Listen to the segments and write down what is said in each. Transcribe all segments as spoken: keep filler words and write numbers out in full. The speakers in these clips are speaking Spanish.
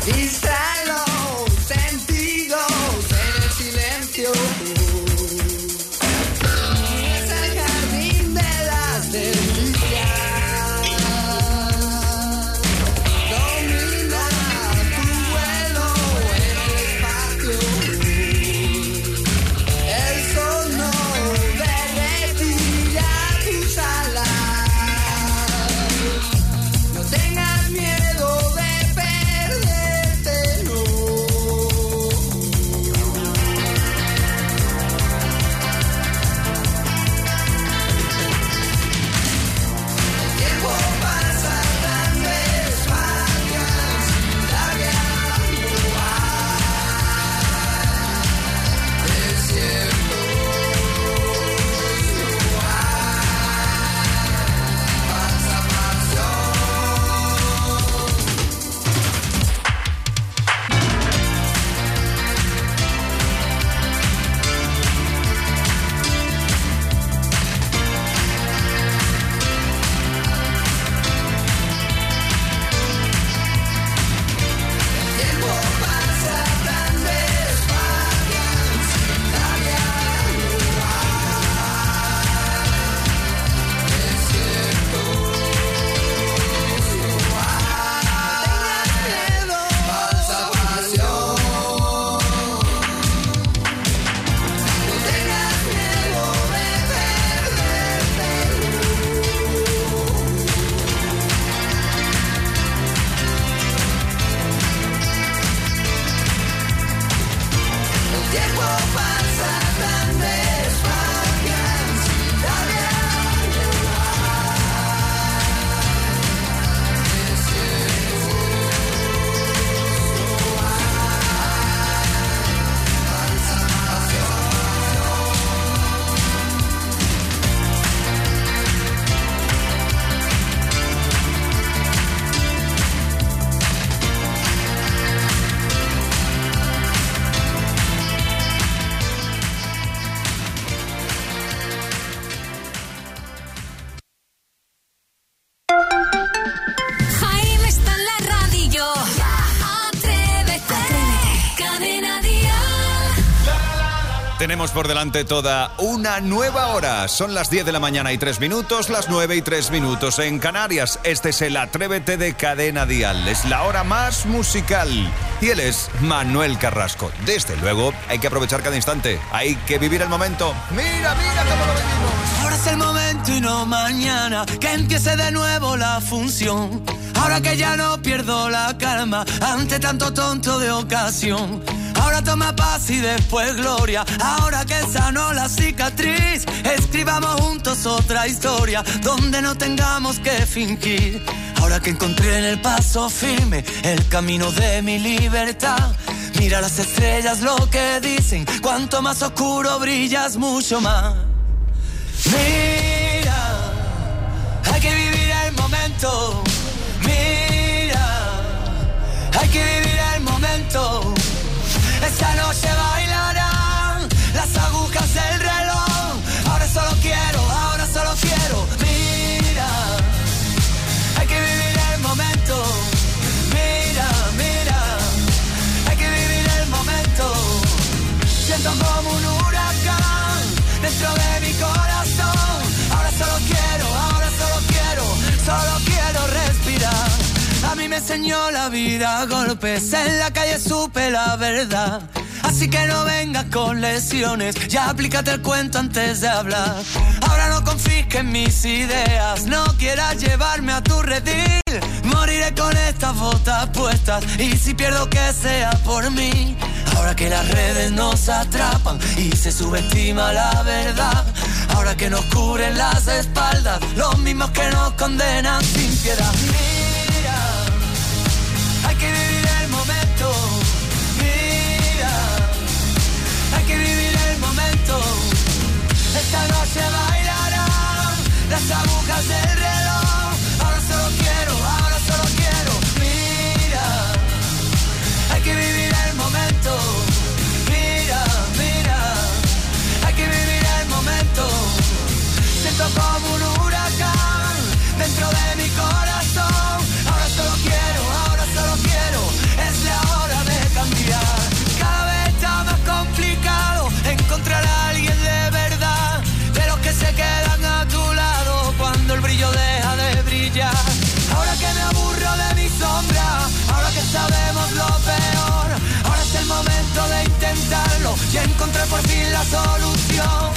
Distrae los sentidos en el silencio. Es el jardín de las delicias. Domina tu vuelo en el espacio. El sol no derretirá tus alas. No tengas miedo de perderte, no. El tiempo pasa tan despacio, labiando a desiertos, falsa pasión. El tiempo pasa tan despacio, labiando a desiertos. No tengas miedo, falsa pasión. No tengas miedo de perderte. El tiempo pasa tan despacio, labiando a desiertos. Falsa pasión. Jaime está en la radio. Atrévete. Cadena Dial. Tenemos por delante toda una nueva hora. Son las diez de la mañana y tres minutos, las nueve y tres minutos en Canarias. Este es el Atrévete de Cadena Dial. Es la hora más musical. Y él es Manuel Carrasco. Desde luego, hay que aprovechar cada instante. Hay que vivir el momento. Mira, mira cómo lo vivimos. Ahora es el momento y no mañana, que empiece de nuevo la función. Ahora que ya no pierdo la calma ante tanto tonto de ocasión. Ahora toma paz y después gloria. Ahora que sanó la cicatriz, escribamos juntos otra historia donde no tengamos que fingir. Ahora que encontré en el paso firme el camino de mi libertad. Mira las estrellas lo que dicen, cuanto más oscuro brillas mucho más. Mira, hay que vivir el momento. Mira, hay que vivir el momento. Esta noche bailarán las agujas del reloj. Ahora solo quiero, ahora solo quiero. Mira, hay que vivir el momento. Mira, mira, hay que vivir el momento. Siento como un huracán dentro de mi corazón. Ahora solo quiero, ahora solo quiero, solo quiero respirar. A mí me enseñó la vida a golpes, en la calle supe la verdad. Así que no vengas con lesiones, ya aplícate el cuento antes de hablar. Ahora no confisques mis ideas, no quieras llevarme a tu redil. Moriré con estas botas puestas y si pierdo que sea por mí. Ahora que las redes nos atrapan y se subestima la verdad. Ahora que nos cubren las espaldas los mismos que nos condenan sin piedad. Mira, hay que vivir el momento. Mira, hay que vivir el momento. Esta noche bailarán las agujas del reloj. Ahora solo quiero, ahora solo quiero. Mira, hay que vivir el momento. Mira, mira, hay que vivir el momento. Siento como un huracán dentro de mi corazón. sabemos lo peor. Ahora es el momento de intentarlo. Ya encontré por fin la solución.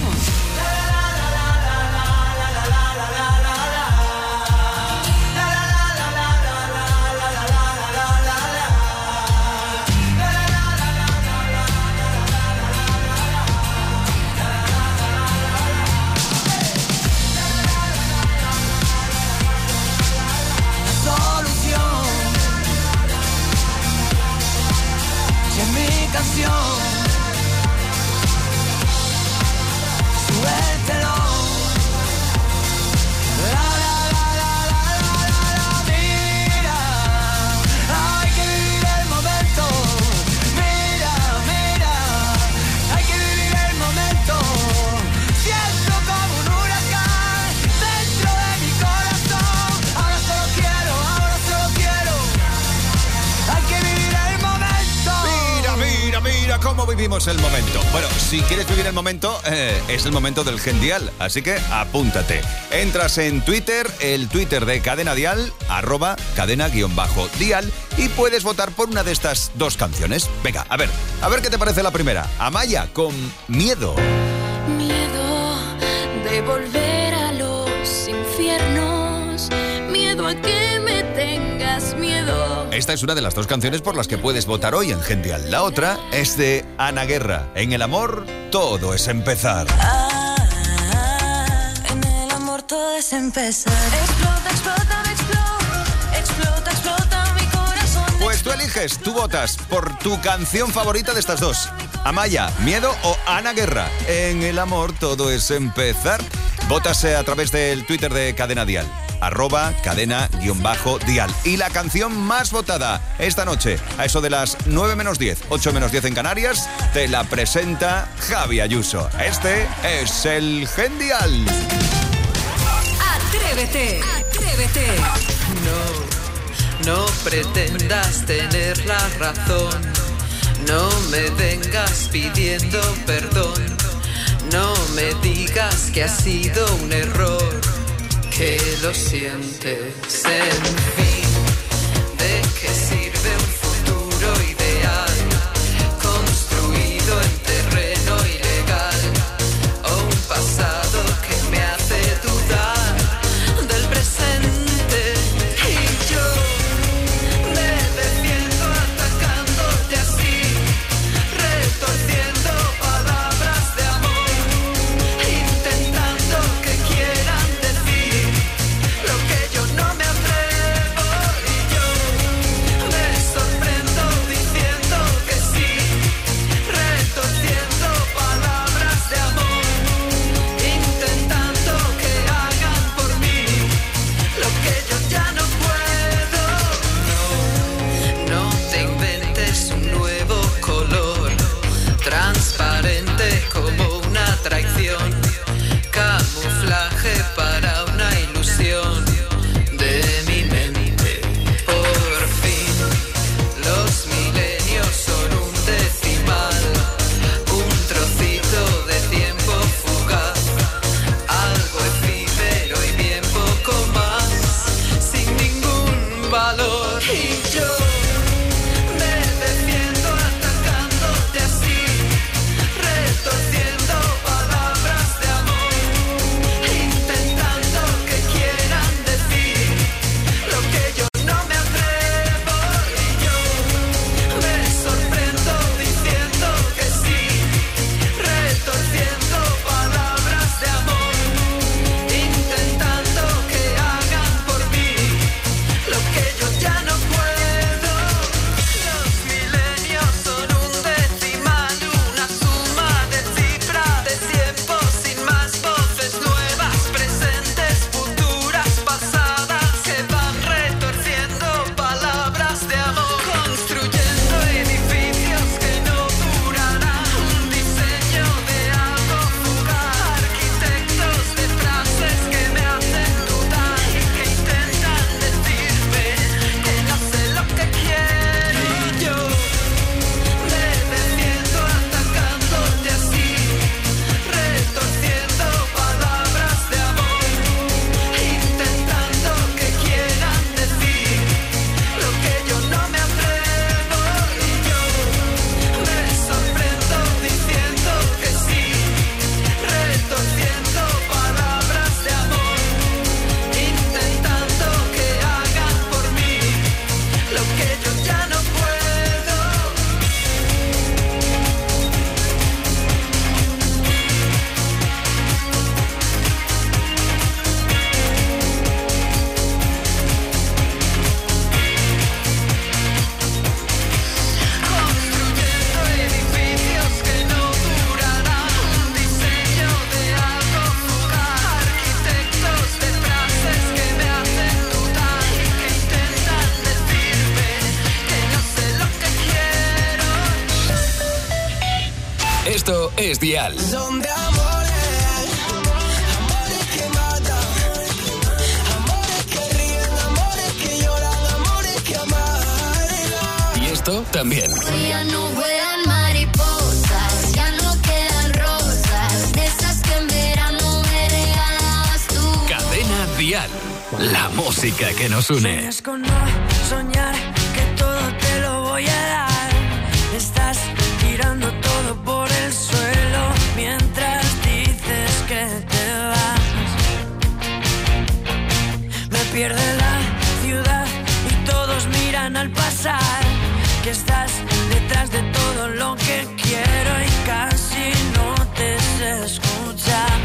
Canción, suéltelo. La, la, la, la, la, la, la, mira, hay que vivir el momento. Mira, mira, hay que vivir el momento. Siento como un huracán dentro de mi corazón. Ahora solo quiero, ahora solo quiero. Hay que vivir el momento. Mira, mira cómo vivimos el momento. Bueno, si quieres vivir el momento, eh, es el momento del Gendial, así que apúntate. Entras en Twitter, el Twitter de Cadena Dial, arroba cadena-dial, y puedes votar por una de estas dos canciones. Venga, a ver, a ver qué te parece la primera. Amaya, con Miedo. Miedo de volver a los infiernos, miedo a que me tengas miedo. Esta es una de las dos canciones por las que puedes votar hoy en Gendial. La otra es de Ana Guerra. En el amor, todo es empezar. Ah, ah, en el amor todo es empezar. Explota, explota, me explota, explota, explota mi corazón. Pues tú eliges, tú votas por tu canción favorita de estas dos. Amaya, Miedo o Ana Guerra. En el amor todo es empezar. Vótase a través del Twitter de Cadena Dial, arroba cadena-dial. Y la canción más votada esta noche, a eso de las nueve menos diez, ocho menos diez en Canarias, te la presenta Javi Ayuso. Este es el Gendial. Atrévete, atrévete. No, no pretendas tener la razón. No me vengas pidiendo perdón. No me digas que ha sido un error, que lo sientes, en fin. ¿De qué sirve un futuro ideal construido en terreno ilegal? O un pasado que me hace dudar del presente. Y yo me defiendo atacándote así, retorciendo palabras de amor, intentando que quieran decir lo que yo no me atrevo. Esto es Dial. Son de amores, amores que matan, amores que ríen, amores que lloran, amores que amargan. Y esto también. Ya no vuelan mariposas, ya no quedan rosas, de esas que en verano me regalabas tú. Cadena Dial. La música que nos une. Sueñas con no soñar, que todo te lo voy a dar. Estás tirando todo por el suelo mientras dices que te vas. Me pierde la ciudad y todos miran al pasar, que estás detrás de todo lo que quiero y casi no te sé escuchar.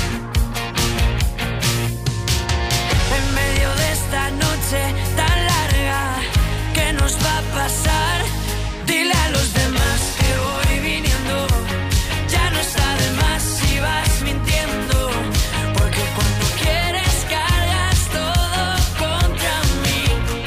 En medio de esta noche tan larga, ¿qué nos va a pasar? Dile a los demás que voy viniendo, ya no está de más si vas mintiendo, porque cuando quieres cargas todo contra mí.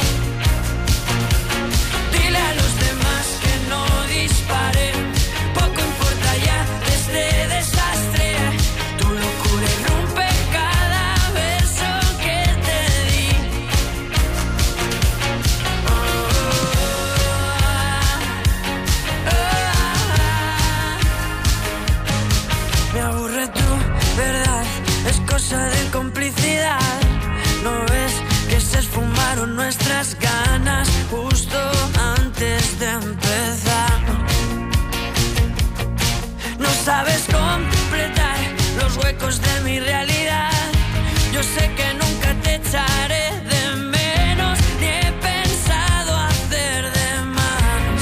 Dile a los demás que no disparen, poco importa ya de este desastre, tu locura irrumpe cada verso que te di. Oh, oh, oh. Me aburre tu verdad, es cosa de complicidad. ¿No ves que se esfumaron nuestras ganas justo antes de empezar? No sabes completar los huecos de mi realidad. Yo sé que nunca te echaré de menos, ni he pensado hacer de más.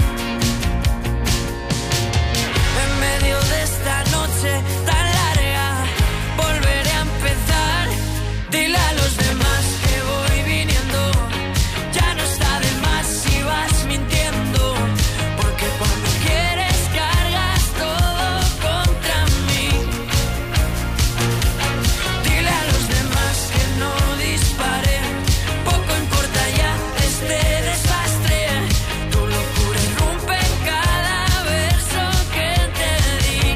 En medio de esta noche tan larga, volveré a empezar. Dile a los demás que voy viniendo, ya no está de más si vas mintiendo, porque cuando quieres cargas todo contra mí. Dile a los demás que no disparen, poco importa ya este desastre, tu locura irrumpe cada verso que te di.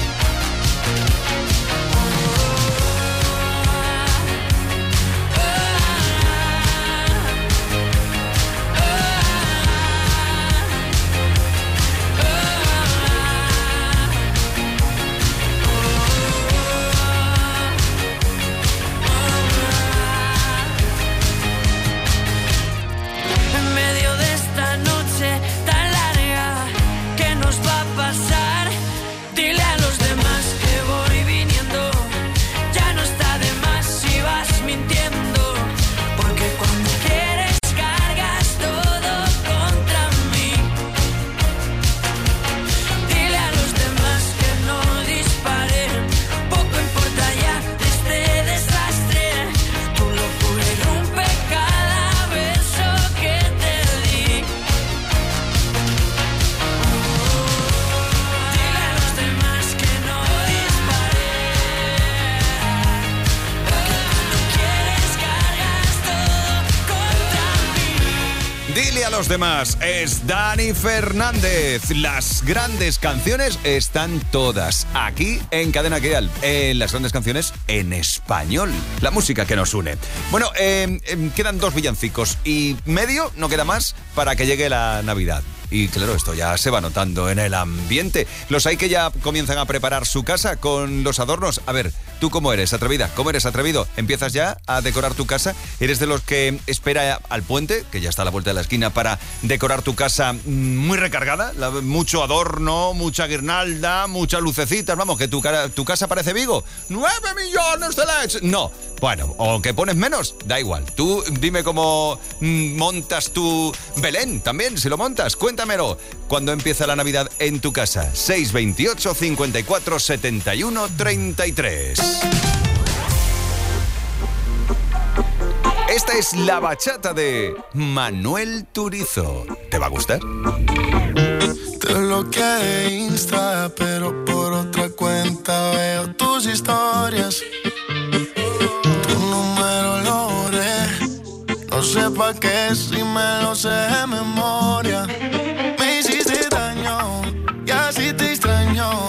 En medio de esta noche tan larga, ¿qué nos va a pasar? Dile a los demás que voy viniendo, ya no está de más si vas mintiendo, porque cuando quieres cargas todo contra mí. Dile a los demás que no disparen, poco importa ya de este desastre, tu locura irrumpe cada verso que te di. Dile a los demás que no disparen, porque cuando quieres cargas todo contra mí. Dile a los demás, es Dani Fernández. Las grandes canciones están todas aquí en Cadena Dial. Eh, las grandes canciones en español. La música que nos une. Bueno, eh, eh, quedan dos villancicos y medio, no queda más, para que llegue la Navidad. Y claro, esto ya se va notando en el ambiente. Los hay que ya comienzan a preparar su casa con los adornos. A ver, ¿tú cómo eres, atrevida? ¿Cómo eres, atrevido? ¿Empiezas ya a decorar tu casa? ¿Eres de los que espera al puente, que ya está a la vuelta de la esquina, para decorar tu casa muy recargada? La- mucho adorno, mucha guirnalda, muchas lucecitas. Vamos, que tu, cara- tu casa parece Vigo. ¡Nueve millones de L E Ds! No. Bueno, o que pones menos, da igual. Tú dime cómo mm, montas tu Belén también, si lo montas. Cuéntamelo. ¿Cuándo empieza la Navidad en tu casa? seis veintiocho, cincuenta y cuatro, setenta y uno, treinta y tres. Esta es la bachata de Manuel Turizo. ¿Te va a gustar? Te bloqueé de Insta, pero por otra cuenta veo tus historias. Tu número lo borré, no sé pa' qué si me lo sé de memoria. Me hiciste daño y así te extraño.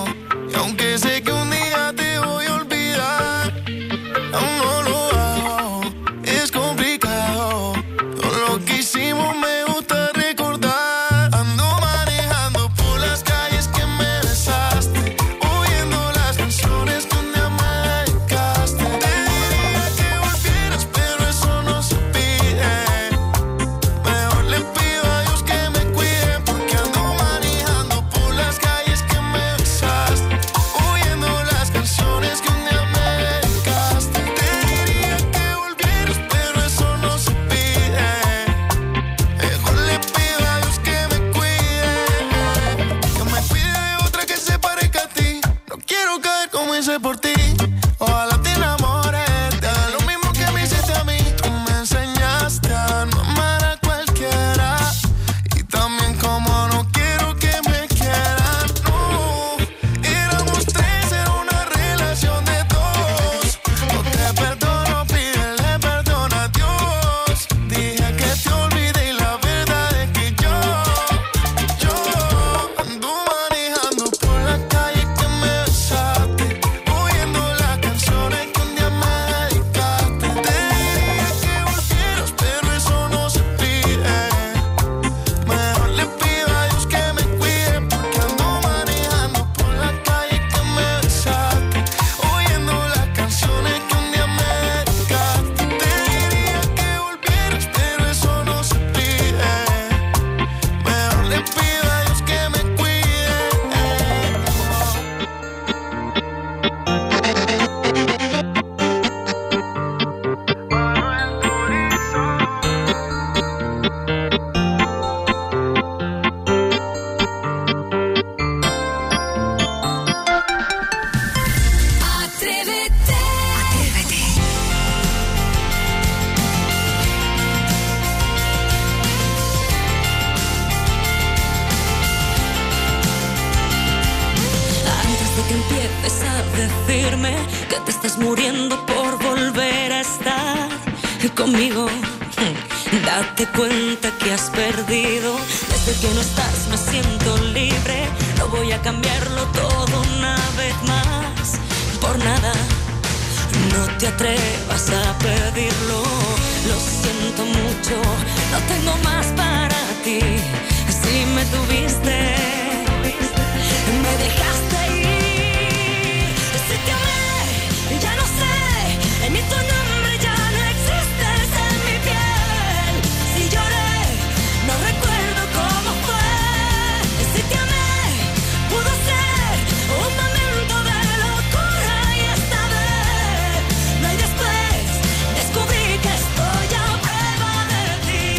atreves a decirme que te estás muriendo por volver a estar conmigo? Date cuenta que has perdido. Desde que no estás me siento libre. No voy a cambiarlo todo una vez más por nada. No te atrevas a pedirlo. Lo siento mucho, no tengo más para ti. Si me tuviste, me dejaste ir. Si te amé, ya no sé, ni tu nombre ya no existes en mi piel. Si lloré, no recuerdo cómo fue. Si te amé, pudo ser un momento de locura y esta vez no hay después. Descubrí que estoy a prueba de ti.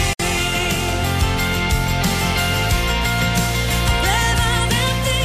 Prueba de ti.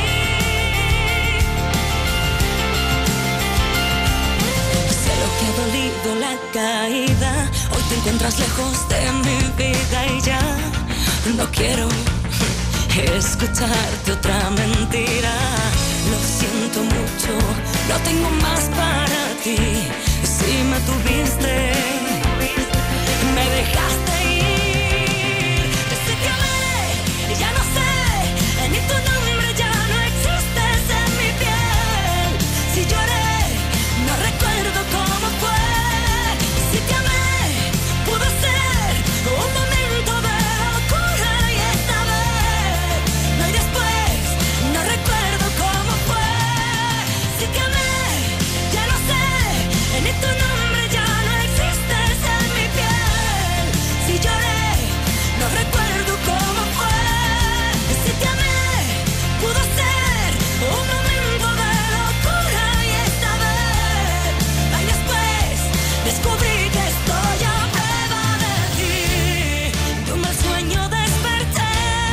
Sé lo que ha dolido la caída. Hoy te encuentras lejos de mi vida y ya no quiero escucharte otra mentira. Lo siento mucho, no tengo más para ti. Si me tuviste, me dejaste ir. Si te amé, ya no sé, ni tu nombre ya no existes en mi piel. Si lloré, no recuerdo cómo fue. Si te amé, pudo ser un momento de locura y esta vez no hay después. No recuerdo cómo fue. Si te amé, ya no sé, ni tu nombre ya no existes en mi piel. Si lloré, no recuerdo cómo fue. Si te amé, pudo ser un momento de locura y esta vez no hay después. Descubrí que estoy a prueba de ti. De un mal sueño desperté.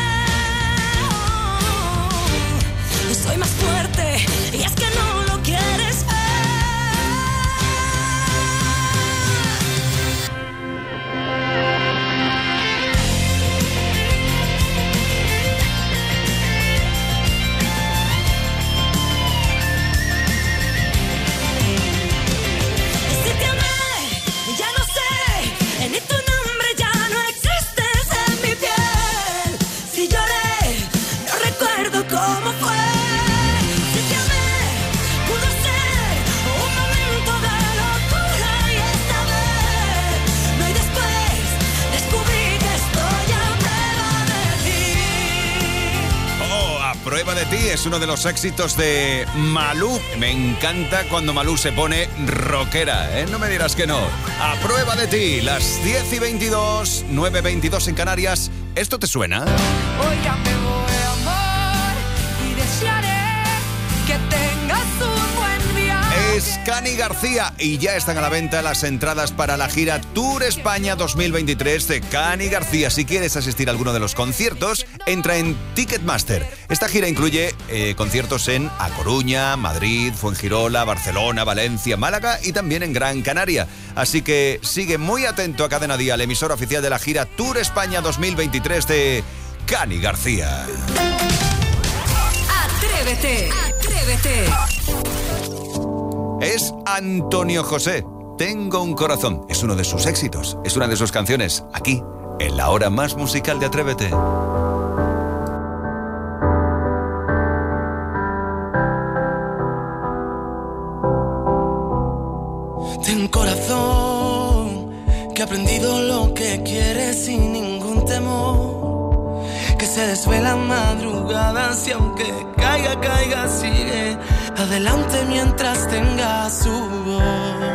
Oh, soy más fuerte y es que no lo quieres ver. Si te amé, ya no sé, ni tu nombre ya no existes en mi piel. Si lloré, no recuerdo cómo fue. Si te amé, pudo ser un momento de locura y esta vez no hay después. Descubrí que estoy a prueba de ti. Oh, A Prueba de Ti es uno de los éxitos de Malú. Me encanta cuando Malú se pone rockera, ¿eh? No me dirás que no. A Prueba de Ti, las diez y veintidós, nueve y veintidós en Canarias. ¿Esto te suena? Hoy ya me voy, amor, y desearé que tengas un buen viaje. Es Cani García y ya están a la venta las entradas para la gira Tour España dos mil veintitrés de Cani García. Si quieres asistir a alguno de los conciertos, entra en Ticketmaster. Esta gira incluye eh, conciertos en A Coruña, Madrid, Fuengirola, Barcelona, Valencia, Málaga y también en Gran Canaria. Así que sigue muy atento a Cadena Dial, emisora oficial de la gira Tour España dos mil veintitrés de Cani García. Atrévete, atrévete. Es Antonio José. Tengo un corazón. Es uno de sus éxitos. Es una de sus canciones. Aquí, en la hora más musical de Atrévete. Ten corazón, que ha aprendido lo que quiere sin ningún temor. Que se desvela madrugadas y aunque caiga, caiga, sigue adelante mientras tenga su voz.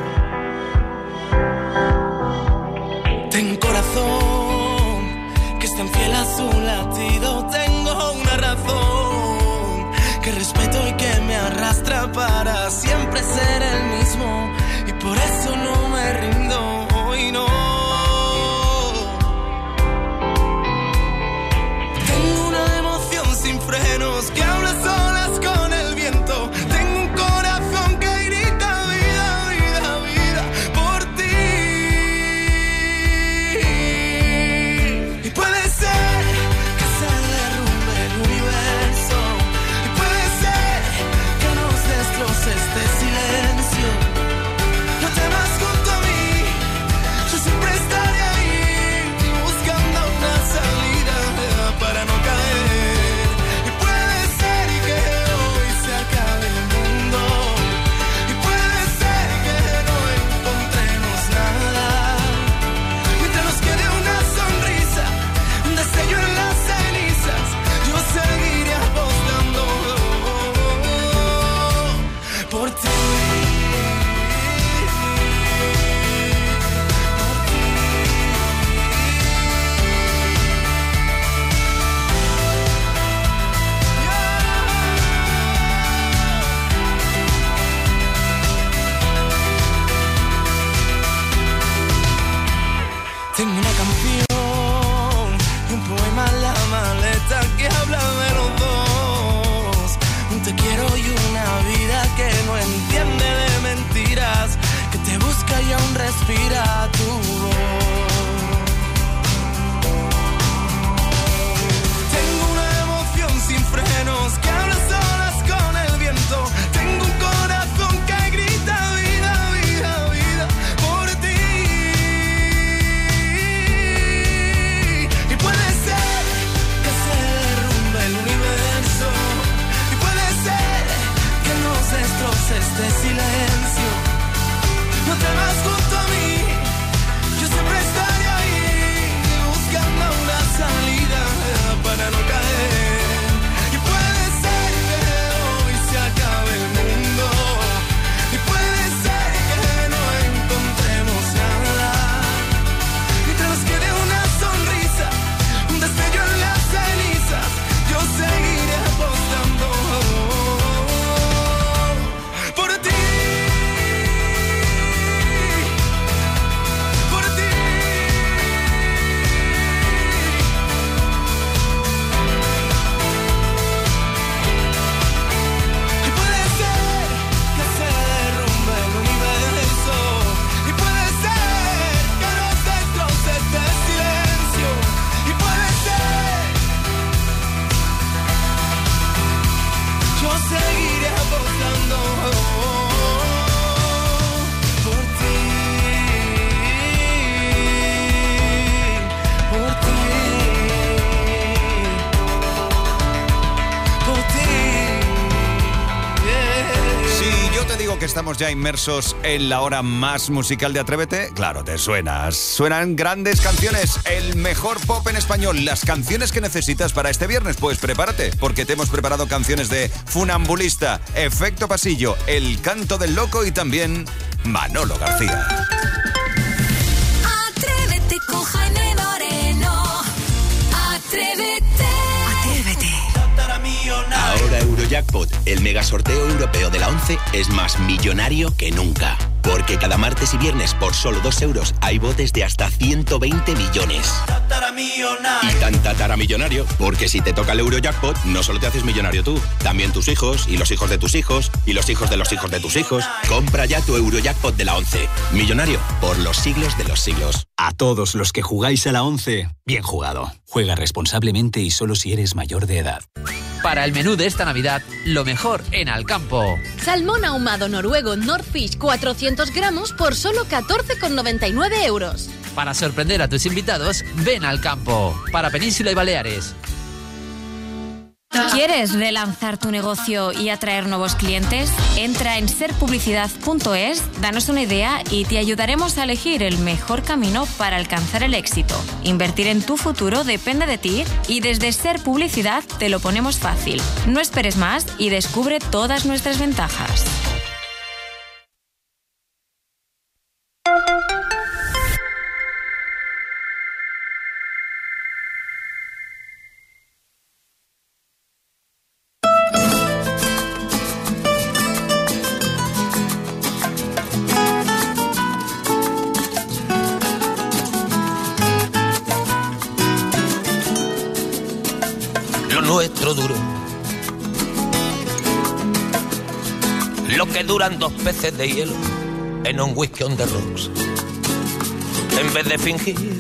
Ten corazón, que es tan fiel a su latido. Tengo una razón, que respeto y que me arrastra para siempre ser el mismo. Y por eso no me rindo hoy, no. Tengo una emoción sin frenos que habla solas con el viento. Tengo un corazón que grita vida, vida, vida por ti. Y puede ser que se derrumbe el universo. Y puede ser que no canción y un poema en la maleta que habla de los dos. Un te quiero y una vida que no entiende de mentiras, que te busca y aún respira tu voz. Tengo una emoción sin frenos que habla solas con el viento. Tengo un corazón que grita vida, vida, vida por ti. Y puede ser que se derrumbe el universo, y puede ser que nos destroce este silencio. No te vas junto a mí, yo siempre estaré ahí, buscando una salida para no caer. Y puede ser que hoy se acabe el mundo, y puede ser que no encontremos nada. Mientras nos quede una sonrisa, un destello en las cenizas, yo seguiré apostando por ti. Seguiré apostando por ti, por ti, por ti. Yeah. Si yo te digo que estamos ya inmersos en la hora más musical de Atrévete, claro, te suenas. Suenan grandes canciones, el mejor pop en español, las canciones que necesitas para este viernes. Pues prepárate, porque te hemos preparado canciones de Funambulista, Efecto Pasillo, El Canto del Loco y también Manolo García. Atrévete con Jaime Moreno. Atrévete. Atrévete. Ahora Eurojackpot, el mega sorteo europeo de la once, es más millonario que nunca. Porque cada martes y viernes por solo dos euros hay botes de hasta ciento veinte millones. Y tan tataramillonario, porque si te toca el Eurojackpot, no solo te haces millonario tú, también tus hijos, y los hijos de tus hijos, y los hijos de los hijos de tus hijos. Compra ya tu Eurojackpot de la once. Millonario por los siglos de los siglos. A todos los que jugáis a la once, bien jugado. Juega responsablemente y solo si eres mayor de edad. Para el menú de esta Navidad, lo mejor en Alcampo. Salmón ahumado noruego Nordfish cuatrocientos gramos por solo catorce con noventa y nueve euros. Para sorprender a tus invitados, ven al campo. Para Península y Baleares. ¿Quieres relanzar tu negocio y atraer nuevos clientes? Entra en ser publicidad punto es, danos una idea y te ayudaremos a elegir el mejor camino para alcanzar el éxito. Invertir en tu futuro depende de ti y desde Ser Publicidad te lo ponemos fácil. No esperes más y descubre todas nuestras ventajas. Nuestro duro, lo que duran dos peces de hielo en un whisky on the rocks. En vez de fingir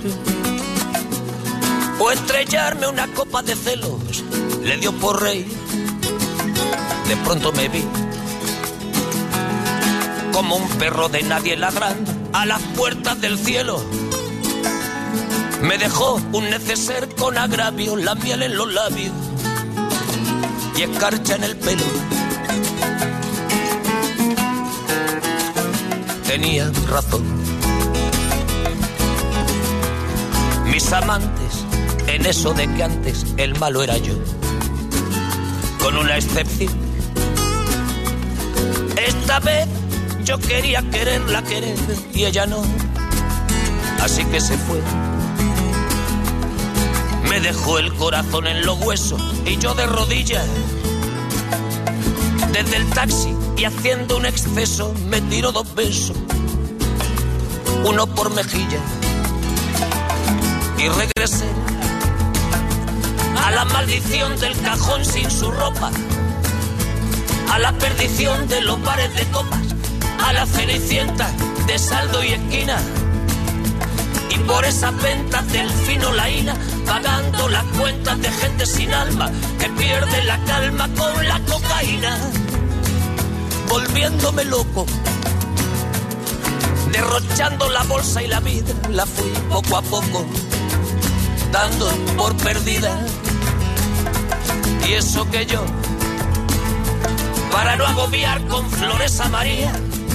o estrellarme una copa de celos, le dio por reír. De pronto me vi como un perro de nadie ladrando a las puertas del cielo. Me dejó un neceser con agravio, la miel en los labios y escarcha en el pelo. Tenía razón. Mis amantes, en eso de que antes el malo era yo, con una excepción. Esta vez yo quería quererla querer y ella no, así que se fue. Me dejó el corazón en los huesos y yo de rodillas. Desde el taxi y haciendo un exceso me tiró dos besos, uno por mejilla Y regresé a la maldición del cajón sin su ropa, a la perdición de los bares de copas, a la cenicienta de saldo y esquina. Y por esas ventas del fino laína, pagando las cuentas de gente sin alma que pierde la calma con la cocaína. Volviéndome loco, derrochando la bolsa y la vida, la fui poco a poco dando por perdida. Y eso que yo, para no agobiar con flores a María,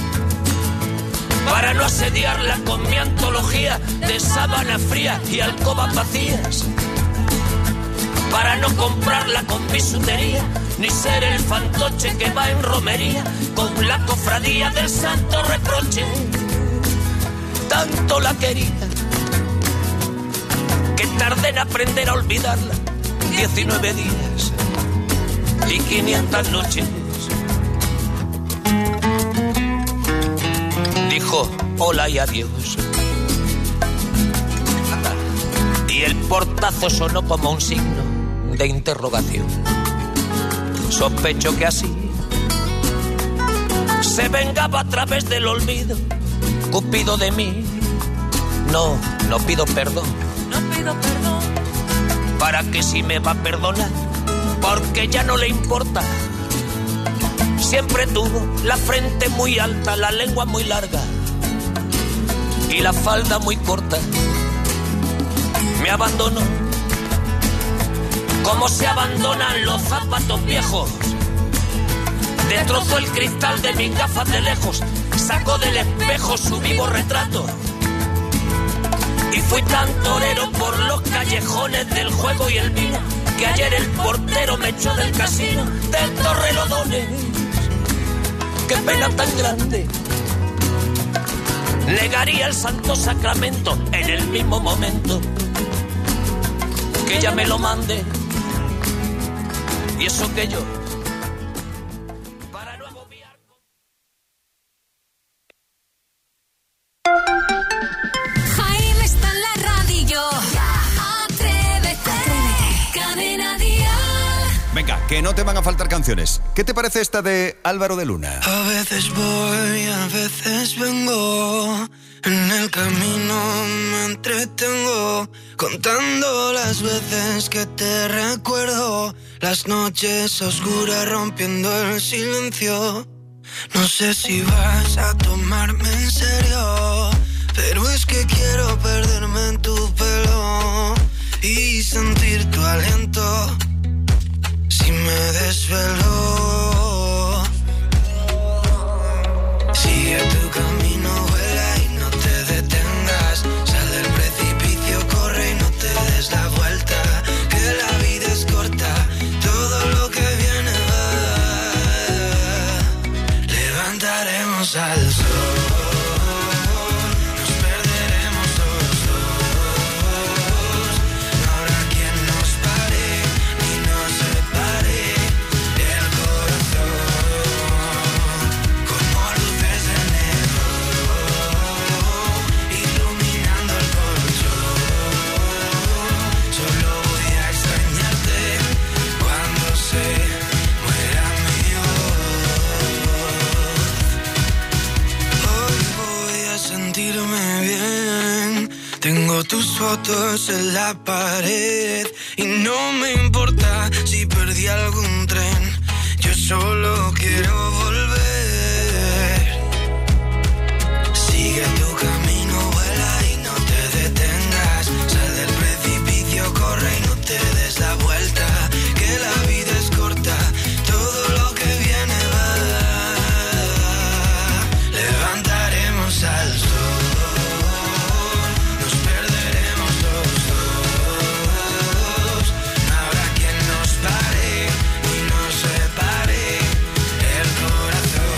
para no asediarla con mi antología de sábana fría y alcobas vacías, para no comprarla con bisutería, ni ser el fantoche que va en romería con la cofradía del santo reproche. Tanto la quería que tardé en aprender a olvidarla. Diecinueve días y quinientas noches. Dijo hola y adiós, y el portazo sonó como un signo de interrogación. Sospecho que así se vengaba a través del olvido Cupido de mí. No, no pido perdón, no pido perdón, para que si me va a perdonar, porque ya no le importa. Siempre tuvo la frente muy alta, la lengua muy larga y la falda muy corta. Me abandonó como se abandonan los zapatos viejos. Destrozó el cristal de mis gafas de lejos, sacó del espejo su vivo retrato. Y fui tan torero por los callejones del juego y el vino, que ayer el portero me echó del casino del Torrelodones. Qué pena tan grande, negaría el santo sacramento en el mismo momento que ella me lo mande. Y eso que yo, para no agobiar. Jaime está en la radio. Atrévete, Cadena Dial. Venga, que no te van a faltar canciones. ¿Qué te parece esta de Álvaro de Luna? A veces voy, a veces vengo. En el camino me entretengo, contando las veces que te recuerdo, las noches oscuras rompiendo el silencio. No sé si vas a tomarme en serio, pero es que quiero perderme en tu pelo y sentir tu aliento si me desvelo. Sigue tu camino, vuela y no te detengas. Sal del precipicio, corre y no te des la vuelta, que la vida es corta, todo lo que viene va. Levantaremos al sol. Tengo tus fotos en la pared y no me importa si perdí algún tren. Yo solo quiero volver. Sigue tu camino, vuela y no te detengas. Sal del precipicio, corre y no te des la vuelta, que la vida es corta, todo lo que viene va. Levantaremos al sol. Corazón.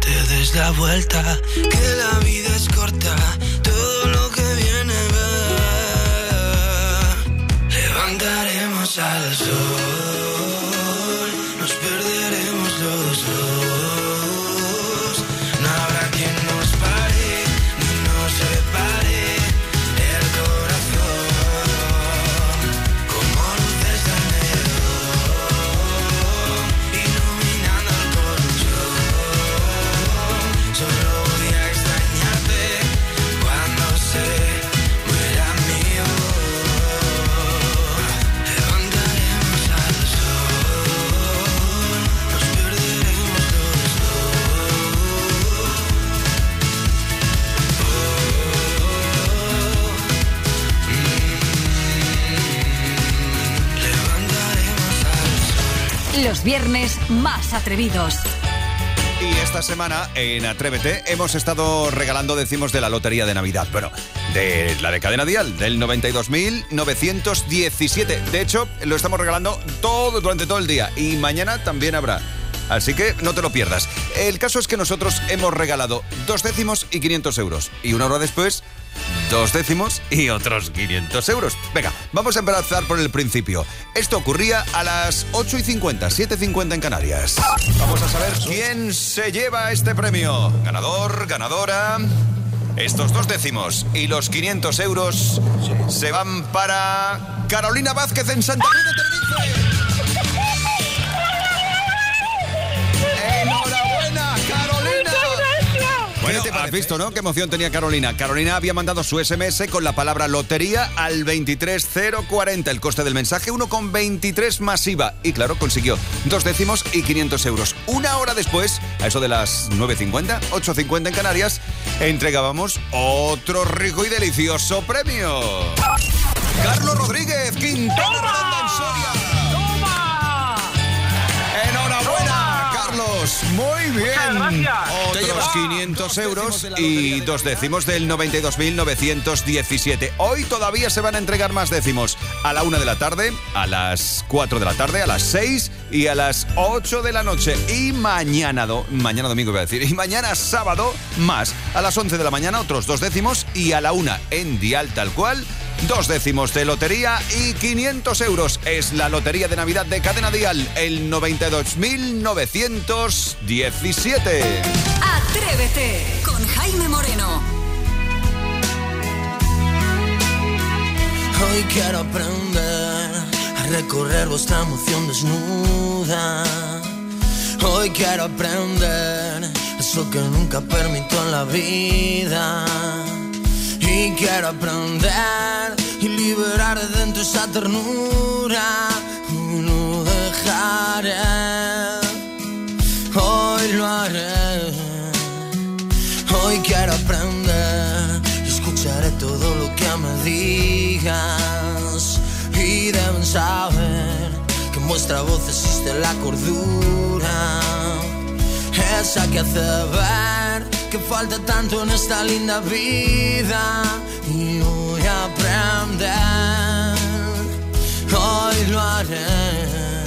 te des la vuelta, que la vida es corta, todo lo que viene va. Levantaremos al sol, nos perderemos los dos, no habrá quien nos pare, ni nos separe. Los viernes más atrevidos. Y esta semana en Atrévete hemos estado regalando décimos de la Lotería de Navidad. Bueno, de la de Cadena Dial, del noventa y dos mil novecientos diecisiete. De hecho, lo estamos regalando todo durante todo el día. Y mañana también habrá. Así que no te lo pierdas. El caso es que nosotros hemos regalado dos décimos y quinientos euros. Y una hora después, dos décimos y otros quinientos euros. Venga, vamos a empezar por el principio. Esto ocurría a las ocho y cincuenta, siete y cincuenta en Canarias. Vamos a saber quién se lleva este premio. Ganador, ganadora. Estos dos décimos y los quinientos euros se van para Carolina Vázquez en Santa Cruz de Tenerife. ¡Enhorabuena, Carolina! Bueno, has visto, ¿no? Qué emoción tenía Carolina. Carolina había mandado su ese eme ese con la palabra lotería al veintitrés cero cuarenta. El coste del mensaje uno coma veintitrés masiva. Y claro, consiguió dos décimos y quinientos euros. Una hora después, a eso de las nueve y cincuenta, ocho y cincuenta en Canarias, entregábamos otro rico y delicioso premio. Carlos Rodríguez, Quintana Rondón en Soria. ¡Enhorabuena, Carlos! Muy bien. Otros quinientos euros y dos décimos del noventa y dos mil novecientos diecisiete. Hoy todavía se van a entregar más décimos. A la una de la tarde, a las cuatro de la tarde, a las seis y a las ocho de la noche. Y mañana, do, mañana domingo iba a decir, y mañana sábado más. A las once de la mañana otros dos décimos y a la una en Dial tal cual. Dos décimos de lotería y quinientos euros. Es la lotería de Navidad de Cadena Dial, el noventa y dos mil novecientos diecisiete. Atrévete con Jaime Moreno. Hoy quiero aprender a recorrer vuestra emoción desnuda. Hoy quiero aprender eso que nunca permito en la vida. Y quiero aprender y liberar de dentro esa ternura. No dejaré, hoy lo haré. Hoy quiero aprender y escucharé todo lo que me digas. Y deben saber que en vuestra voz existe la cordura, esa que hace ver que falta tanto en esta linda vida. Y voy a aprender, hoy lo haré.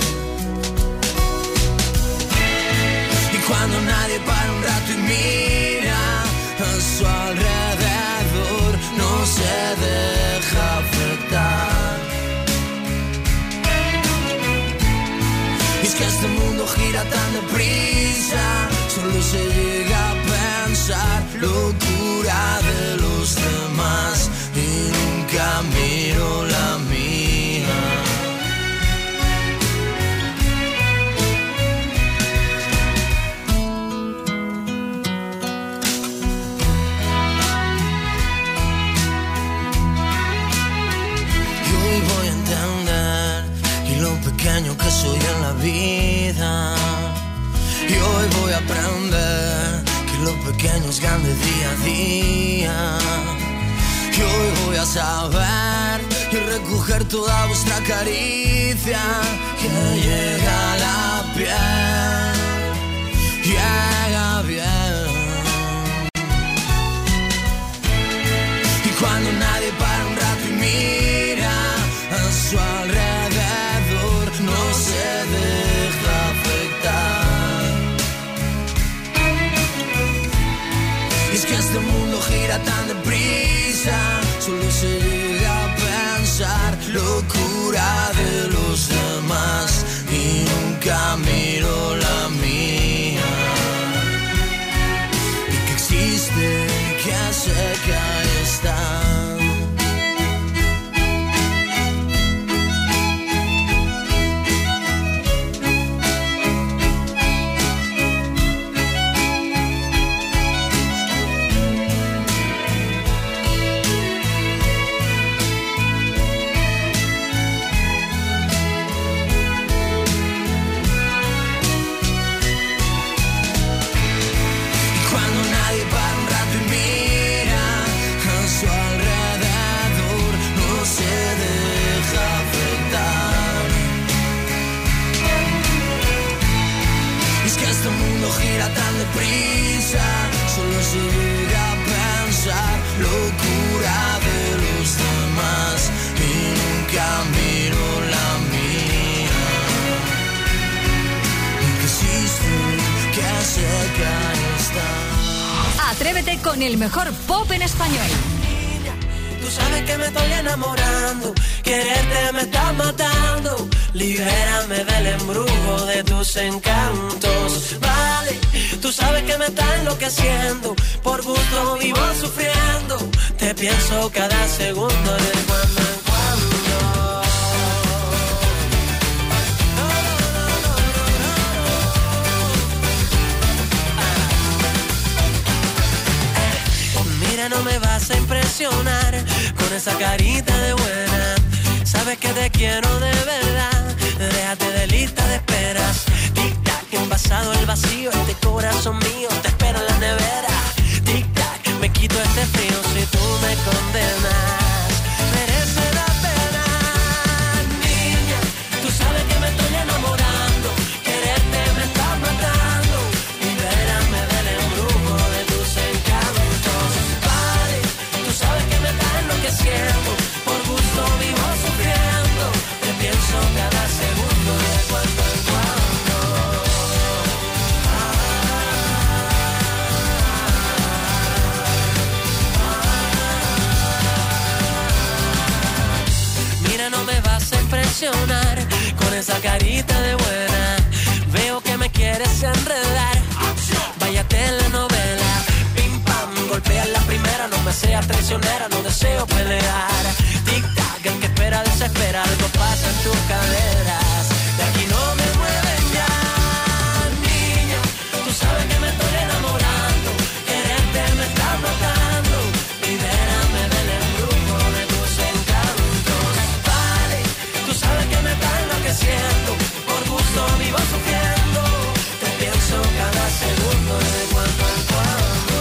Y cuando nadie para un rato y mira a su alrededor, no se deja afectar. Y es que este mundo gira tan deprisa, solo se llega a pensar locura de los demás y nunca miro la mía. Y hoy voy a entender y lo pequeño que soy en la vida. Y hoy voy a aprender que lo pequeño es grande día a día. Y hoy voy a saber y recoger toda vuestra caricia que llega a la piel, llega bien. Y cuando nadie para un rato y mira a su alrededor, no se deja afectar. Y es que este mundo gira tan deprisa, solo se llega a pensar locura de los demás y nunca miro la mía. Y que existe, que sé que ahí está. Gira tan deprisa, solo se llega a pensar locura de los demás y nunca miro la mía. Y que existe, que sé que ahí está. Atrévete con el mejor pop en español. Tú sabes que me estoy enamorando, quererte me está matando. Libérame del embrujo de tus encantos. Vale, tú sabes que me está enloqueciendo, por gusto vivo sufriendo. Te pienso cada segundo de cuando en cuando. Mira, no me vas a impresionar con esa carita de buena. Sabes que te quiero de verdad. Déjate de lista de esperas. Tic-tac, envasado el vacío. Este corazón mío te espera en la nevera. Tic-tac, me quito este frío si tú me condenas. Merece la pena. Niña, tú sabes que me estoy enamorando. Quererte me está matando. Libérame del embrujo de tus encantos. Vale, tú sabes que me está enloqueciendo, por gusto vivo sufriendo. Te pienso cada segundo de cuando en cuando. Mira, no me vas a impresionar con esa carita de buena. Veo que me quieres enredar. Vaya telenovela. Pim pam, golpea la primera. No me seas traicionera, no deseo pelear. Tic tac, el que espera desespera. Algo pasa en tus caderas. De aquí no me mueven ya. Niña, tú sabes que me estoy enamorando. Quererte me está matando. Libérame del embrujo de tus encantos. Vale, tú sabes que me está enloqueciendo, por gusto vivo sufriendo. Te pienso cada segundo de cuando en cuando.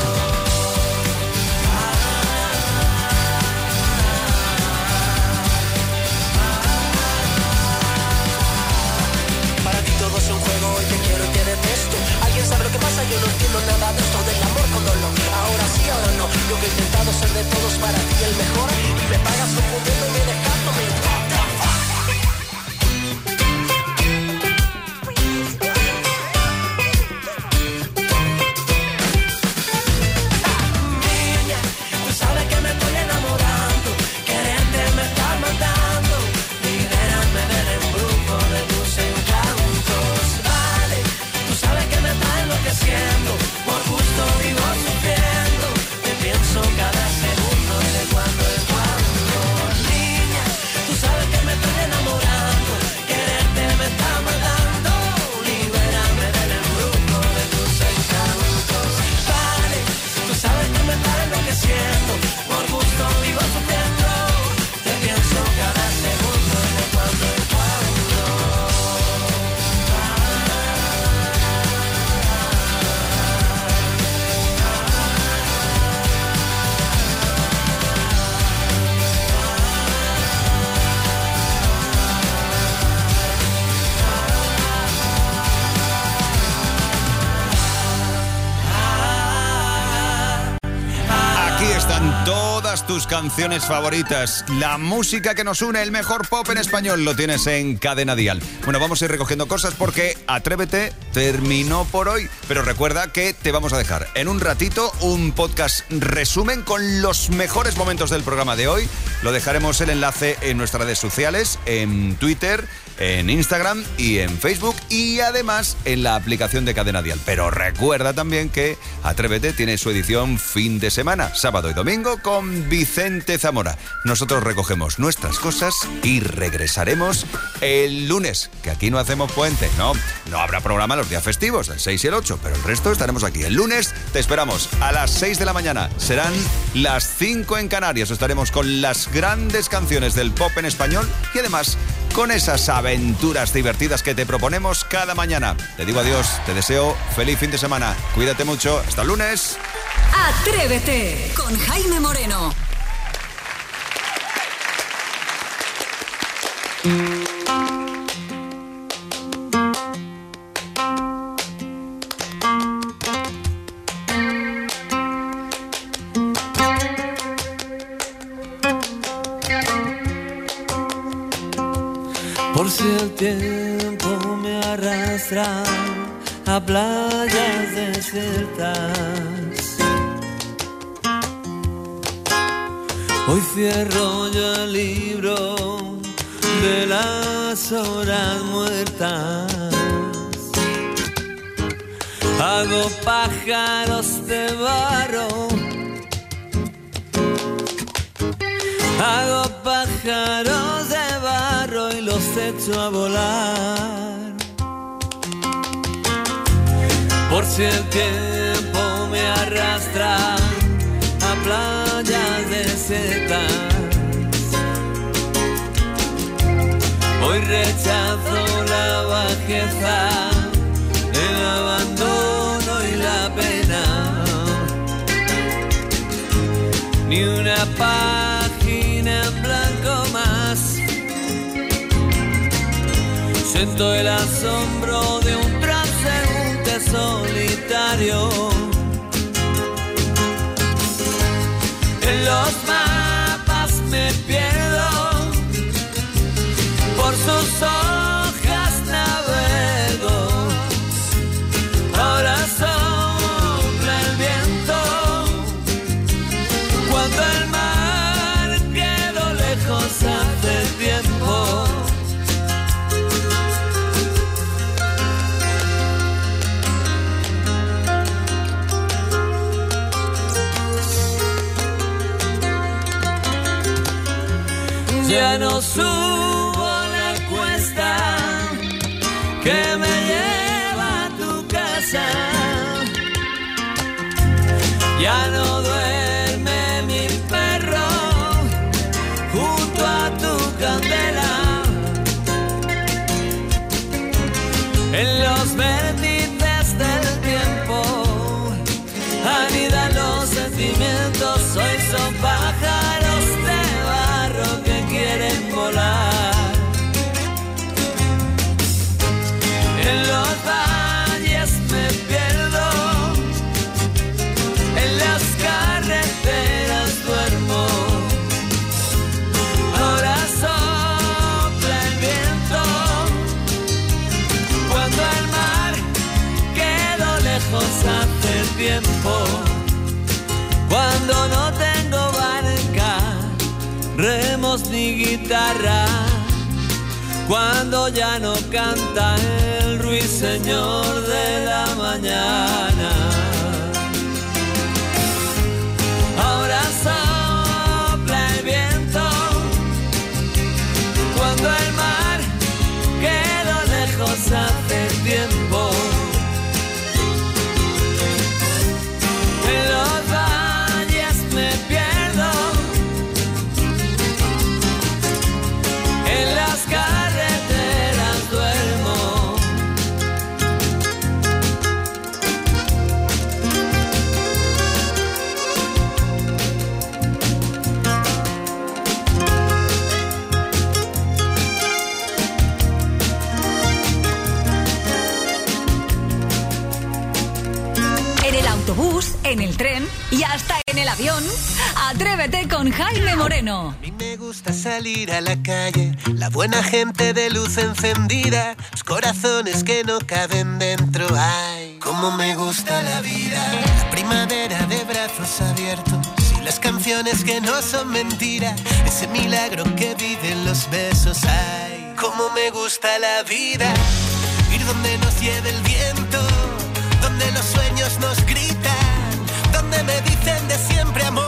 Para ti todo es un juego y te quiero y te detesto. ¿Alguien sabe lo que pasa? Yo no entiendo nada de esto del amor con dolor. Ahora sí, ahora no. Yo que he intentado ser de todos para ti el mejor, y me pagas confundiendo y me dejándome. Niña, tú sabes que me estoy enamorando. Quererte me está matando. Libérame del embrujo de tus encantos. Vale, tú sabes que me está enloqueciendo, por gusto vivo sufriendo. Te pienso cada segundo de cuando están todas tus canciones favoritas. La música que nos une, el mejor pop en español, lo tienes en Cadena Dial. Bueno, vamos a ir recogiendo cosas porque Atrévete terminó por hoy. Pero recuerda que te vamos a dejar en un ratito un podcast resumen con los mejores momentos del programa de hoy. Lo dejaremos el enlace en nuestras redes sociales, en Twitter, en Instagram y en Facebook, y además en la aplicación de Cadena Dial. Pero recuerda también que Atrévete tiene su edición fin de semana, sábado y domingo, con Vicente Zamora. Nosotros recogemos nuestras cosas y regresaremos el lunes, que aquí no hacemos puente, no, no habrá programa los días festivos, el seis y el ocho, pero el resto estaremos aquí. El lunes te esperamos a las seis de la mañana, serán las cinco en Canarias. Estaremos con las grandes canciones del pop en español y además con esas aventuras divertidas que te proponemos cada mañana. Te digo adiós, te deseo feliz fin de semana. Cuídate mucho, hasta el lunes. Atrévete con Jaime Moreno. Por si el tiempo me arrastra a playas desiertas, hoy cierro yo el libro de las horas muertas. Hago pájaros de barro, hago pájaros de barro y los echo a volar. Por si el tiempo me arrastra a playas desiertas, hoy rechazo la bajeza, el abandono y la pena. Ni una página en blanco más. Siento el asombro de un transeúnte solitario. En los mapas me pierdo, por sus hojas navego. Ahora sopla el viento, cuando el mar quedó lejos hace tiempo. Ya no subo la cuesta que me lleva a tu casa. Ya no duerme mi perro junto a tu candela. En los vértices del tiempo anidan los sentimientos. Hoy son pájaros de barro que quieren volar. En los valles me pierdo, en las carreteras duermo. Ahora sopla el viento, cuando el mar quedó lejos hace tiempo. Cuando no tengo barca, remos ni guitarra, cuando ya no canta el ruiseñor de la mañana. Ahora sopla el viento, cuando el mar quedó lejos hace tiempo. En los valles me pierdo, en las carreteras duermo. y hasta en el avión. Atrévete con Jaime Moreno. A mí me gusta salir a la calle, la buena gente de luz encendida, los corazones que no caben dentro. Ay, cómo me gusta la vida, la primavera de brazos abiertos y las canciones que no son mentira, ese milagro que viven los besos. Ay, cómo me gusta la vida, ir donde nos lleve el viento, donde los sueños nos gritan, donde me dicen de siempre amor.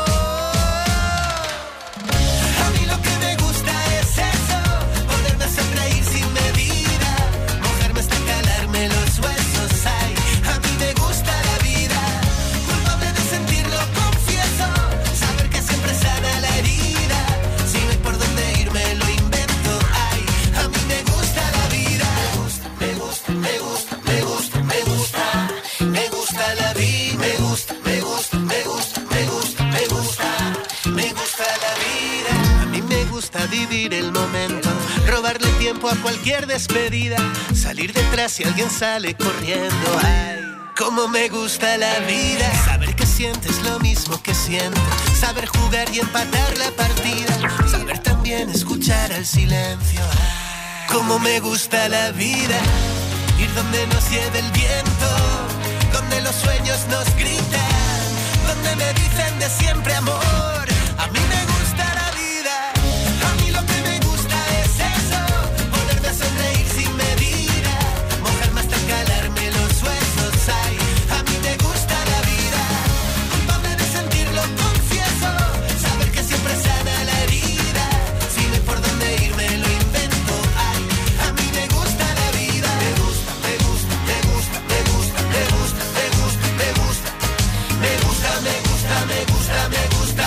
A mí lo que me gusta es eso, poderme sonreír sin medida, mojarme hasta calarme los huesos. Ay, a mí me gusta la vida, culpable de sentirlo, confieso, saber que siempre sana la herida, si no hay por dónde irme lo invento. Ay, a mí me gusta la vida, me gusta, me gusta, me gusta, me gusta, me gusta la vida, me gusta, me gusta, me gusta, me gusta, me gusta, me gusta la vida. A mí me gusta vivir el momento, robarle tiempo a cualquier despedida, salir detrás si alguien sale corriendo. Ay, cómo me gusta la vida, saber que sientes lo mismo que siento, saber jugar y empatar la partida, saber también escuchar al silencio. Ay, cómo me gusta la vida, ir donde nos lleve el viento, donde los sueños nos gritan, donde me dicen de siempre amor. A mí me gusta la vida, a mí lo que me gusta es eso, poderme sonreír sin medida, mojarme hasta calarme los huesos. Ay, a mí me gusta la vida, culpable de sentirlo, confieso, saber que siempre sana la herida, si no hay por dónde irme lo invento. Ay, a mí me gusta la vida, me gusta, me gusta, me gusta, me gusta, me gusta, me gusta, me gusta, me gusta, me gusta, me gusta, me gusta.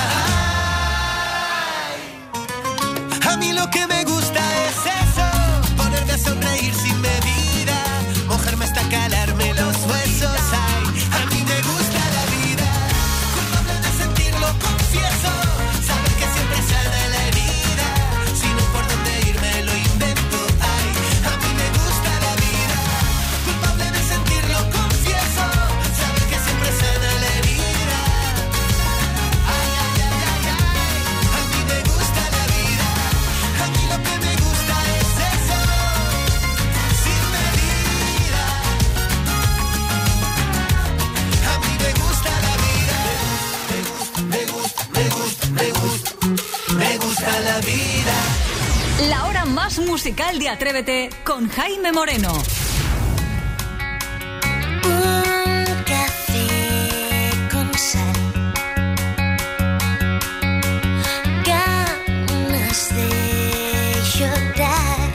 Ay, a mí lo que me gusta es eso, ponerme a sonreír sin medida, mojarme hasta calarme los huesos. Ay, a mí me gusta la vida, culpable de sentirlo, confieso, saber que siempre sana la herida, si no hay por dónde irme lo invento. Ay, a mí me gusta la vida, culpable de sentirlo, confieso, saber que siempre sana la herida. Ay, ay, ay, ay, ay, a mí me gusta la vida, a mí lo que me gusta es eso, sin medida. A mí me gusta la vida, me gusta, me gusta, me gusta, me gusta, me gusta la vida. La hora más musical de Atrévete con Jaime Moreno. Un café con sal, ganas de llorar,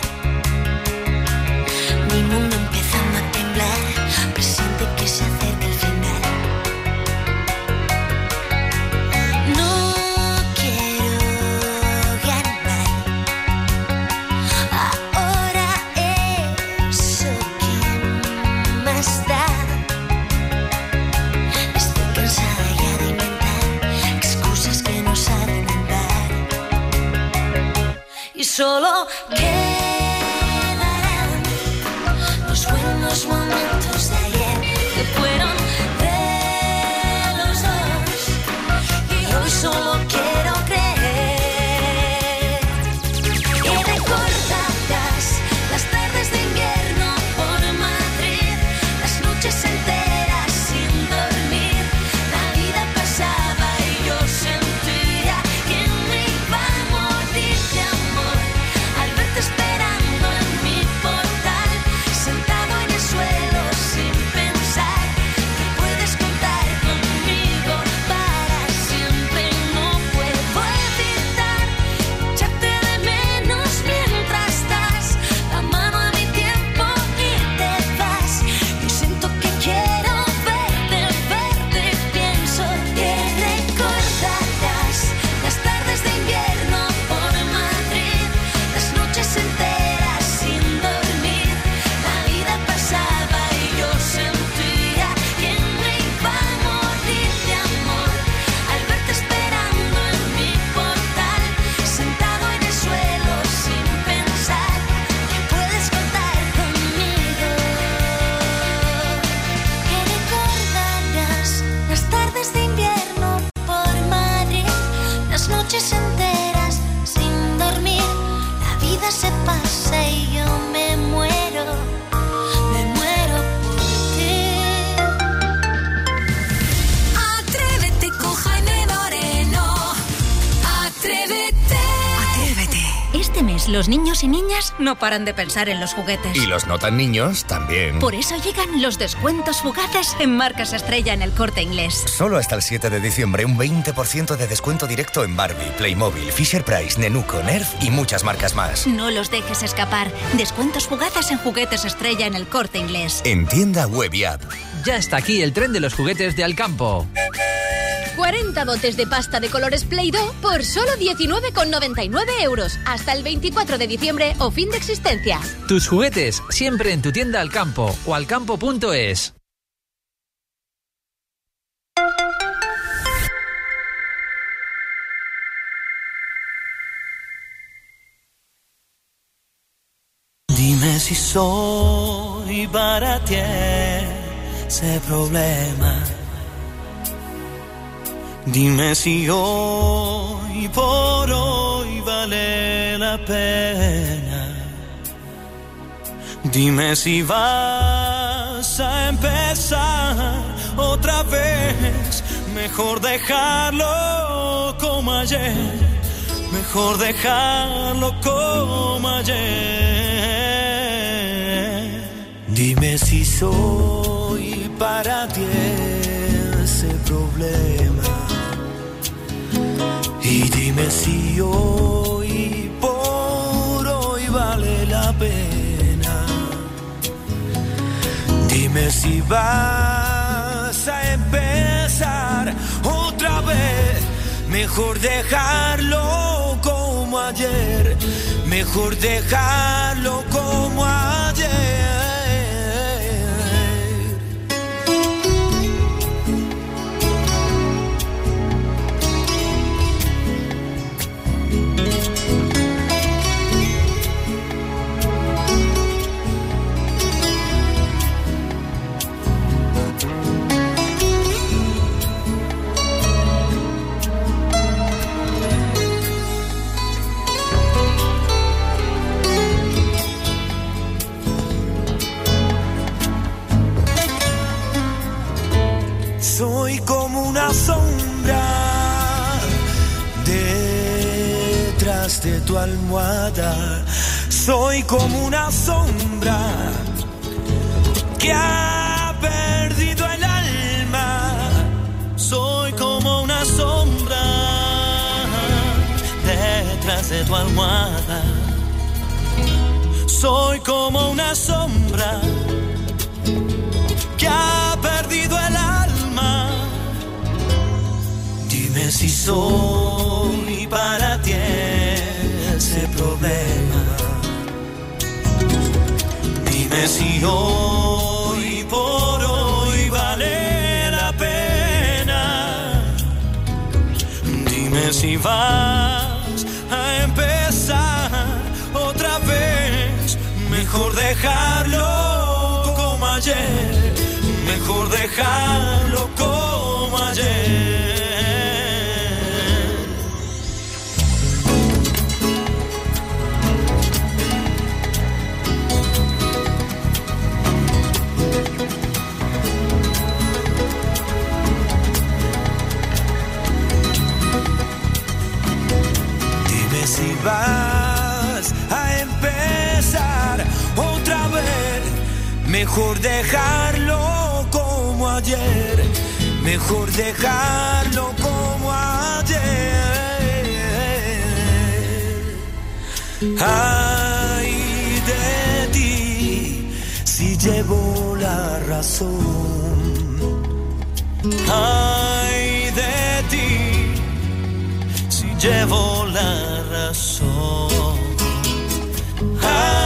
mi mundo empezando a temblar, presiente que se acerca el final. No quiero ganar, ahora eso quién más da. Estoy cansada ya de inventar excusas que no saben andar, y solo quedarán los buenos momentos de ayer que fueron de los dos, y hoy solo quiero creer. Y recordarás las tardes de invierno por Madrid, las noches enteras sin dormir, la vida pasaba y yo sentía que me iba a morir de amor al verte. los niños y niñas no paran de pensar en los juguetes. Y los no tan niños también. Por eso llegan los descuentos fugaces en marcas estrella en El Corte Inglés. Solo hasta el siete de diciembre un veinte por ciento de descuento directo en Barbie, Playmobil, Fisher-Price, Nenuco, Nerf y muchas marcas más. No los dejes escapar. Descuentos fugaces en juguetes estrella en El Corte Inglés. En tienda web y app. Ya está aquí el tren de los juguetes de Alcampo. cuarenta botes de pasta de colores Play-Doh por solo diecinueve con noventa y nueve euros. Hasta el veinticuatro de diciembre o fin de existencia. Tus juguetes siempre en tu tienda Alcampo o alcampo punto es. Dime si soy para ti ese problema. Dime si hoy por hoy vale la pena. Dime si vas a empezar otra vez. Mejor dejarlo como ayer. Mejor dejarlo como ayer. Dime si soy para ti ese problema. Y dime si hoy por hoy vale la pena. Dime si vas a empezar otra vez. Mejor dejarlo como ayer. Mejor dejarlo como ayer. Soy como una sombra detrás de tu almohada. Soy como una sombra que ha perdido el alma. Soy como una sombra detrás de tu almohada. Soy como una sombra que ha perdido el alma. Dime si soy para ti ese problema. Dime si hoy por hoy vale la pena. Dime si vas a empezar otra vez. Mejor dejarlo como ayer. Mejor dejarlo como ayer. Dime si vas a empezar otra vez. Mejor dejarlo como ayer. Mejor dejarlo como ayer. Ay de ti si llevo la razón. Ay de ti si llevo la razón. Ay